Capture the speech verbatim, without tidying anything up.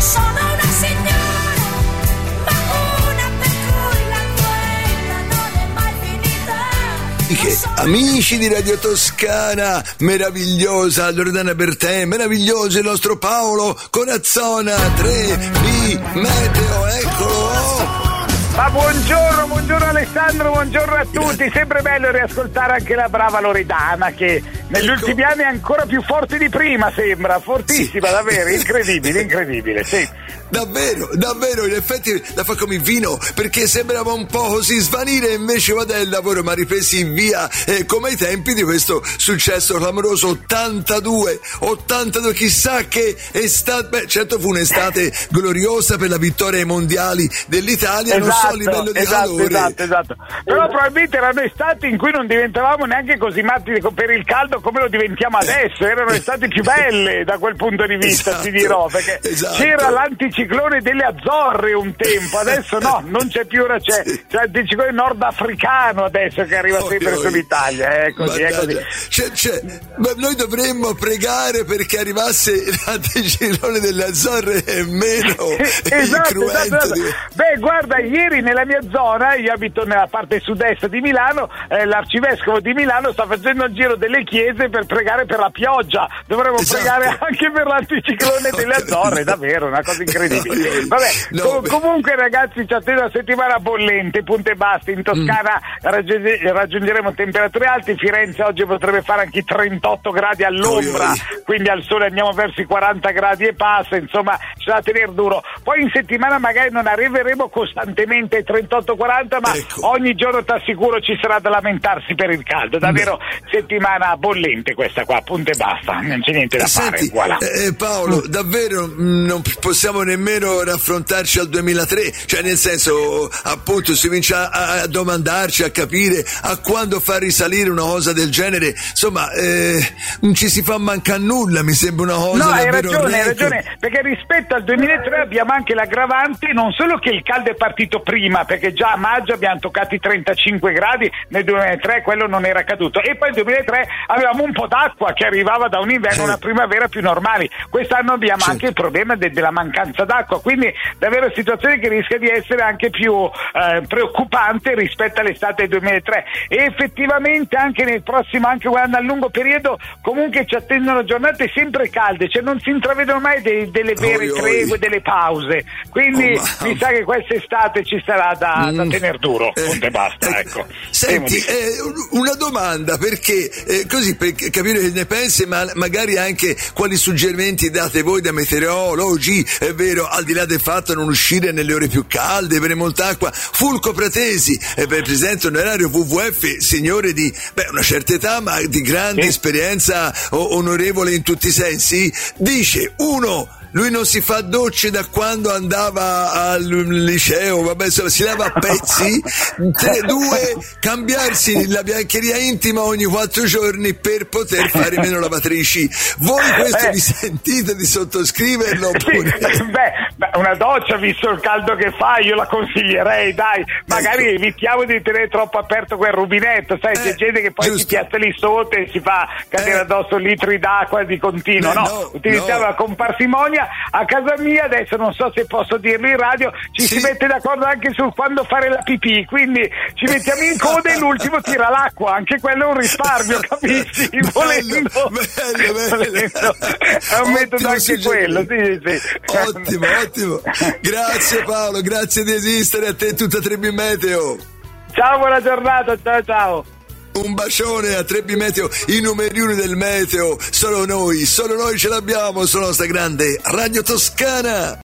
sono una signora, ma una per cui la guerra non è mai finita. Che, amici di Radio Toscana, meravigliosa Loredana Bertè, meraviglioso il nostro Paolo Corazzona, tre B Meteo, eccolo. Ma buongiorno, buongiorno Alessandro, buongiorno a tutti. Grazie. Sempre bello riascoltare anche la brava Loredana che negli ecco. ultimi anni è ancora più forte di prima, sembra, fortissima, sì. Davvero, incredibile, incredibile, sì. Davvero, davvero, in effetti la fa come il vino, perché sembrava un po' così svanire, invece vada il lavoro, ma ripresi via eh, come ai tempi di questo successo clamoroso. Ottantadue, ottantadue, chissà che estate, beh certo fu un'estate gloriosa per la vittoria ai mondiali dell'Italia, esatto, non so a livello di esatto, calore. Esatto, esatto, però probabilmente erano estati in cui non diventavamo neanche così matti per il caldo come lo diventiamo adesso, erano estate più belle da quel punto di vista, esatto, ti dirò, perché esatto. c'era l'anticiclone delle Azzorre un tempo, adesso no, non c'è più, ora c'è, sì. c'è l'anticiclone nordafricano adesso che arriva oh, sempre sull'Italia, è così, è così. C'è, c'è. Ma noi dovremmo pregare perché arrivasse l'anticiclone delle Azzorre e meno esatto, incruento. Esatto, esatto. Di... Beh, guarda, ieri nella mia zona, io abito nella parte sud-est di Milano, eh, l'arcivescovo di Milano sta facendo il giro delle chiese per pregare per la pioggia, dovremmo esatto. pregare anche per l'anticiclone no, delle Azzorre, davvero, una cosa incredibile. No, Vabbè, no, com- comunque ragazzi, ci attende una settimana bollente, punto e basta. In Toscana mm. raggiunge- raggiungeremo temperature alte, Firenze oggi potrebbe fare anche trentotto gradi all'ombra, oi, oi. quindi al sole andiamo verso i quaranta gradi e passa, insomma c'è da tenere duro. Poi in settimana magari non arriveremo costantemente ai trentotto quaranta, ma ecco. ogni giorno t'assicuro ci sarà da lamentarsi per il caldo, davvero Beh. settimana bollente questa qua, punto e basta, non c'è niente da Senti, fare. Voilà. Eh, Paolo, mm. davvero non possiamo nemmeno raffrontarci al duemilatré, cioè nel senso, appunto, si comincia a, a domandarci, a capire a quando far risalire una cosa del genere, insomma, eh, non ci si fa mancare nulla, mi sembra una cosa. No, hai davvero ragione, hai record. ragione, perché rispetto al duemilatré abbiamo anche l'aggravante, non solo che il caldo è partito prima, perché già a maggio abbiamo toccato i trentacinque gradi, nel duemilatré quello non era accaduto, e poi nel duemilatré avevamo un po' d'acqua che arrivava da un inverno a una primavera più normali. Quest'anno abbiamo certo. anche il problema de- della mancanza d'acqua, quindi davvero situazione che rischia di essere anche più eh, preoccupante rispetto all'estate del duemilatré, e effettivamente anche nel prossimo, anche guardando al lungo periodo, comunque ci attendono giornate sempre calde, cioè non si intravedono mai dei, delle vere oi, tregue, oi. delle pause, quindi oh, mi sa che quest'estate ci sarà da, mm. da tenere duro, punto eh, e basta, eh, ecco. Senti, eh, una domanda, perché eh, così per capire che ne pensi, ma magari anche quali suggerimenti date voi da meteorologi, è vero, al di là del fatto non uscire nelle ore più calde, avere molta acqua. Fulco Pratesi, eh, presidente onorario W W F, signore di beh, una certa età, ma di grande sì. esperienza o- onorevole in tutti i sensi, dice: uno, lui non si fa docce da quando andava al liceo, vabbè, insomma, si lava a pezzi. Tre, due, cambiarsi la biancheria intima ogni quattro giorni per poter fare meno lavatrici. Voi questo eh. vi sentite di sottoscriverlo? Oppure? Sì, beh, una doccia, visto il caldo che fa, io la consiglierei, dai, magari ecco. evitiamo di tenere troppo aperto quel rubinetto, sai, eh, c'è gente che poi giusto. si piazza lì sotto e si fa cadere eh. addosso litri d'acqua di continuo, Beh, no, no, utilizziamola no. con parsimonia. A casa mia, adesso non so se posso dirlo in radio, ci sì. si mette d'accordo anche sul quando fare la pipì, quindi ci mettiamo in coda e l'ultimo tira l'acqua, anche quello è un risparmio, capisci? Volendo, bello, bello, volendo. È un metodo anche quello, sì, sì. Ottimo, ottimo. Grazie Paolo, grazie di esistere, a te e tutta tre B Meteo. Ciao, buona giornata, ciao ciao. Un bacione a tre B Meteo, i numeri uno del meteo, solo noi, solo noi ce l'abbiamo sulla nostra grande Radio Toscana.